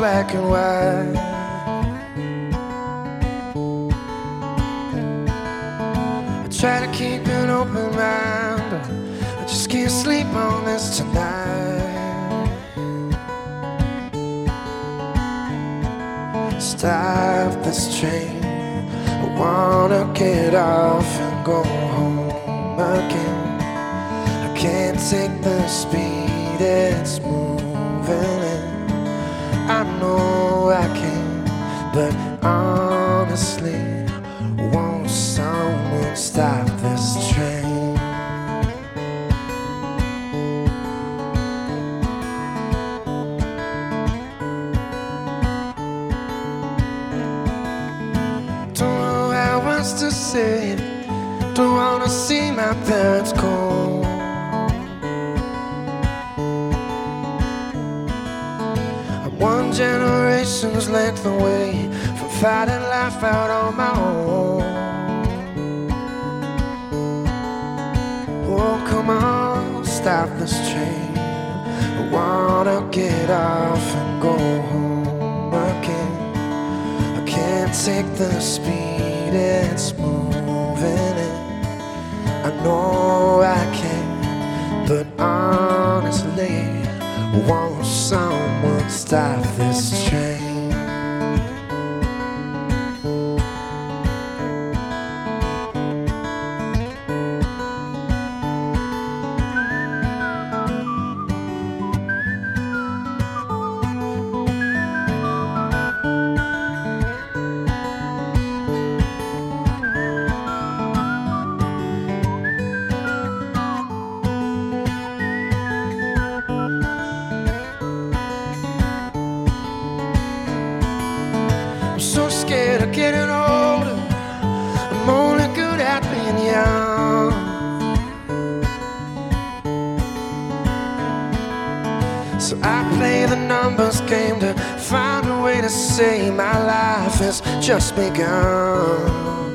black and white. I try to keep an open mind, but I just can't sleep on this tonight. Stop this train, I wanna get off and go home again. I can't take the speed it's moving in. I know I can, but honestly, won't someone stop this train? Don't know how else to say it. Don't wanna see my parents cold. One generation's length away from fighting life out on my own. Oh, come on, stop this train. I wanna get off and go home again. I can't take the speed it's moving in. I know I can, but honestly, won't someone stop this train? I'm so scared of getting older. I'm only good at being young. So I play the numbers game to find a way to say my life has just begun.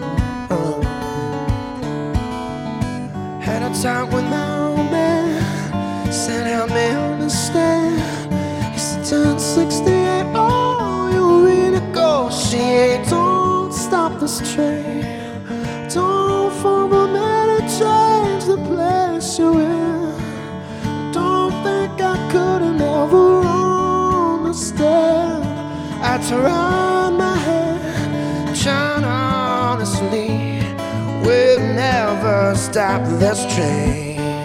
Had a talk with my old man, said help me understand. He said turn 68, oh, you renegotiate. Don't stop this train. Don't form a man and change the place you're in. Don't think I could have never understand. I turn my head, John, honestly, we'll never stop this train.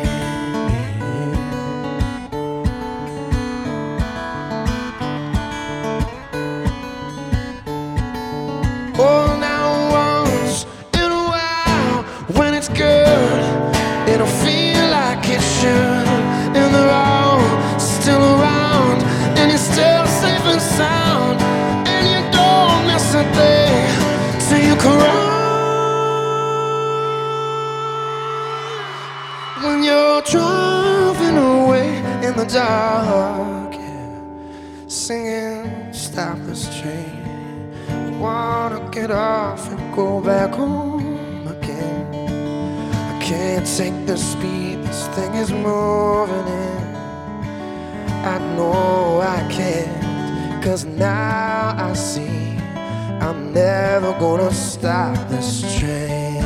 Oh, now once in a while, when it's good, it'll feel like it should. And they're all still around, and you're still safe and sound, and you don't miss a thing till you can run. When you're driving away in the dark, yeah, singing, stop this train. Wanna get off and go back home again. I can't take the speed this thing is moving in. I know I can't, 'cause now I see I'm never gonna stop this train.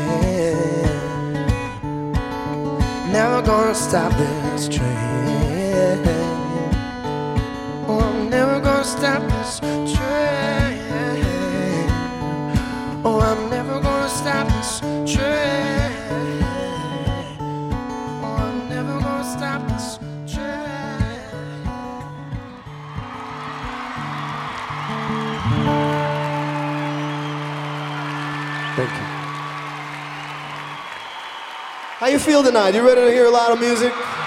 Never gonna stop this train. Oh, I'm never gonna stop this train. Oh, I'm never gonna stop this train. Oh, I'm never gonna stop this train. Thank you. How you feel tonight? You ready to hear a lot of music?